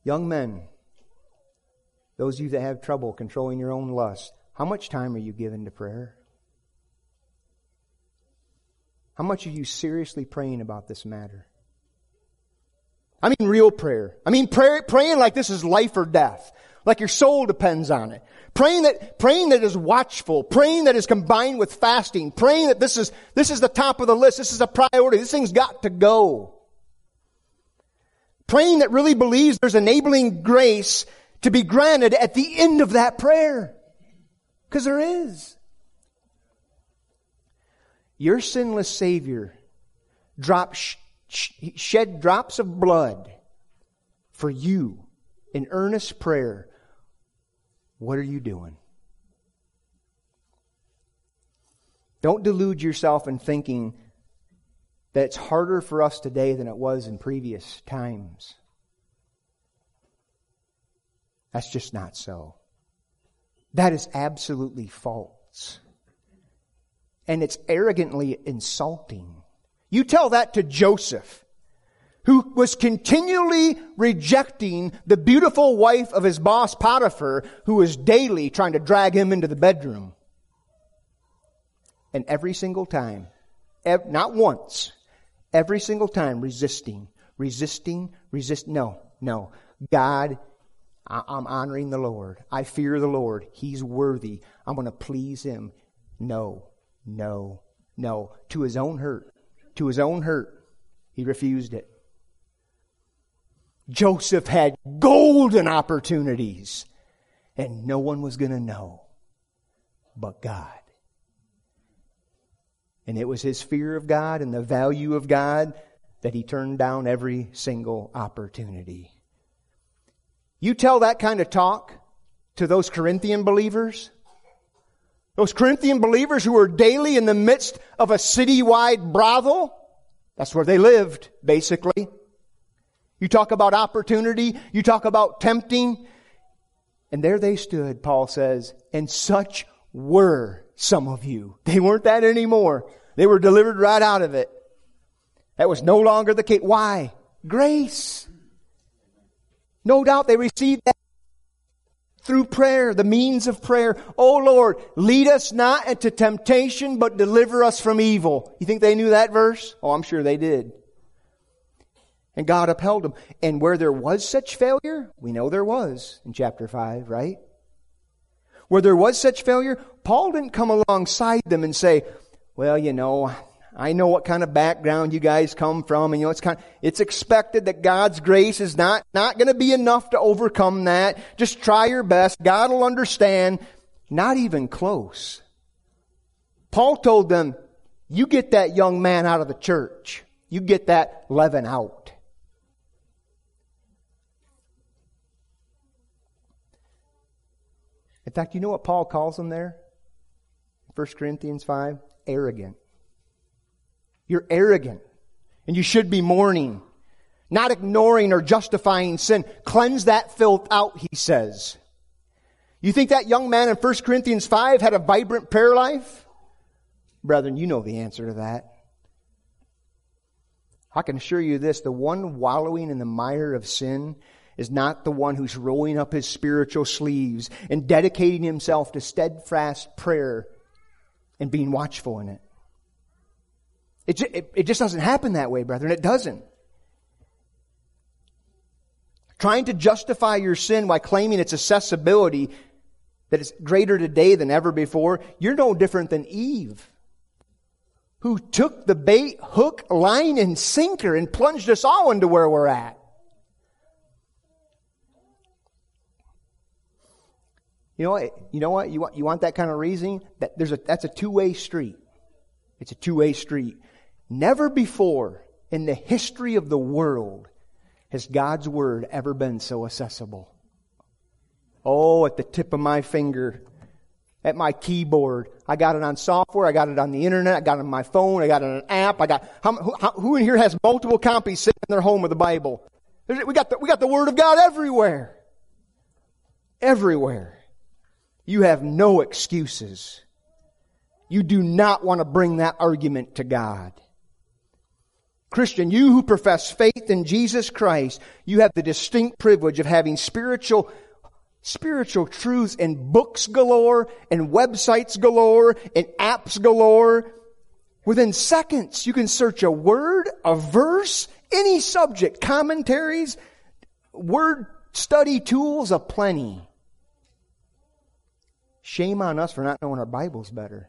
Young men, those of you that have trouble controlling your own lust, how much time are you giving to prayer? How much are you seriously praying about this matter? I mean real prayer. I mean praying like this is life or death. Like your soul depends on it. Praying that is watchful. Praying that is combined with fasting. Praying that this is the top of the list. This is a priority. This thing's got to go. Praying that really believes there's enabling grace to be granted at the end of that prayer. Because there is. Your sinless Savior shed drops of blood for you in earnest prayer. What are you doing? Don't delude yourself in thinking that it's harder for us today than it was in previous times. That's just not so. That is absolutely false. And it's arrogantly insulting. You tell that to Joseph, who was continually rejecting the beautiful wife of his boss Potiphar, who was daily trying to drag him into the bedroom. And every single time, not once, every single time resisting. No. God, I'm honoring the Lord. I fear the Lord. He's worthy. I'm going to please Him. No. To his own hurt. He refused it. Joseph had golden opportunities, and no one was going to know but God. And it was his fear of God and the value of God that he turned down every single opportunity. You tell that kind of talk to those Corinthian believers, those Corinthian believers who were daily in the midst of a citywide brothel. That's where they lived, basically. You talk about opportunity. You talk about tempting. And there they stood, Paul says, and such were some of you. They weren't that anymore. They were delivered right out of it. That was no longer the case. Why? Grace. No doubt they received that through prayer, the means of prayer. Oh Lord, lead us not into temptation, but deliver us from evil. You think they knew that verse? Oh, I'm sure they did. And God upheld them. And where there was such failure, we know there was in chapter 5, right? Where there was such failure, Paul didn't come alongside them and say, well, I know what kind of background you guys come from, and it's expected that God's grace is not going to be enough to overcome that. Just try your best. God will understand. Not even close. Paul told them, you get that young man out of the church. You get that leaven out. In fact, you know what Paul calls them there? 1 Corinthians 5? Arrogant. You're arrogant. And you should be mourning. Not ignoring or justifying sin. Cleanse that filth out, he says. You think that young man in 1 Corinthians 5 had a vibrant prayer life? Brethren, you know the answer to that. I can assure you this, the one wallowing in the mire of sin is not the one who's rolling up his spiritual sleeves and dedicating himself to steadfast prayer and being watchful in it. It just doesn't happen that way, brethren. It doesn't. Trying to justify your sin by claiming its accessibility, that it's greater today than ever before, you're no different than Eve, who took the bait, hook, line, and sinker and plunged us all into where we're at. You know what? You want that kind of reasoning? That's a two-way street. It's a two-way street. Never before in the history of the world has God's Word ever been so accessible. Oh, at the tip of my finger, at my keyboard. I got it on software. I got it on the internet. I got it on my phone. I got it on an app. Who in here has multiple copies sitting in their home of the Bible? We got the Word of God everywhere. Everywhere. You have no excuses. You do not want to bring that argument to God. Christian, you who profess faith in Jesus Christ, you have the distinct privilege of having spiritual truths and books galore and websites galore and apps galore. Within seconds, you can search a word, a verse, any subject, commentaries, word study tools aplenty. Shame on us for not knowing our Bibles better.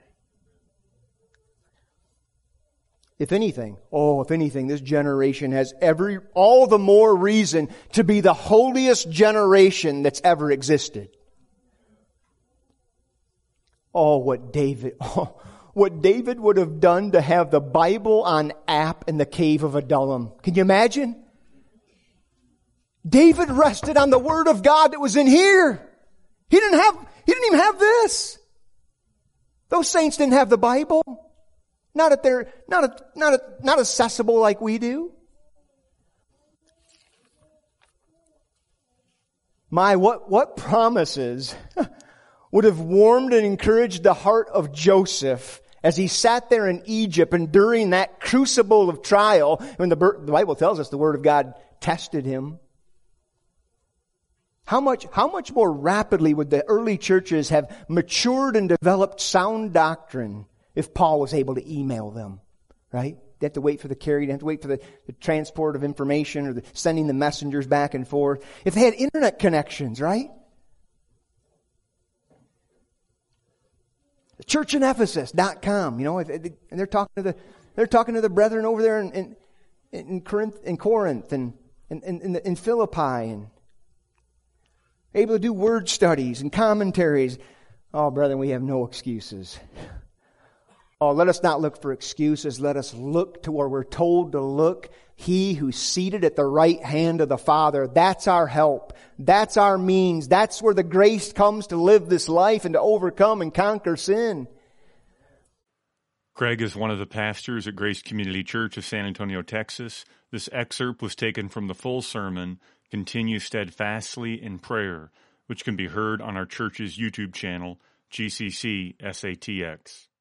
If anything, this generation has all the more reason to be the holiest generation that's ever existed. What David would have done to have the Bible on app in the cave of Adullam. Can you imagine? David rested on the Word of God that was in here. He didn't even have this. Those saints didn't have the Bible. Not accessible like we do. What promises would have warmed and encouraged the heart of Joseph as he sat there in Egypt and during that crucible of trial, when the Bible tells us the Word of God tested him. How much more rapidly would the early churches have matured and developed sound doctrine if Paul was able to email them, right? They have to wait for the carrier, they have to wait for the transport of information or sending the messengers back and forth. If they had internet connections, right? Churchinephesus.com, and they're talking to the brethren over there in Corinth and in Philippi, and able to do word studies and commentaries. Oh, brethren, we have no excuses. Oh, let us not look for excuses. Let us look to where we're told to look. He who's seated at the right hand of the Father. That's our help. That's our means. That's where the grace comes to live this life and to overcome and conquer sin. Craig is one of the pastors at Grace Community Church of San Antonio, Texas. This excerpt was taken from the full sermon, Continue Steadfastly in Prayer, which can be heard on our church's YouTube channel, GCC SATX.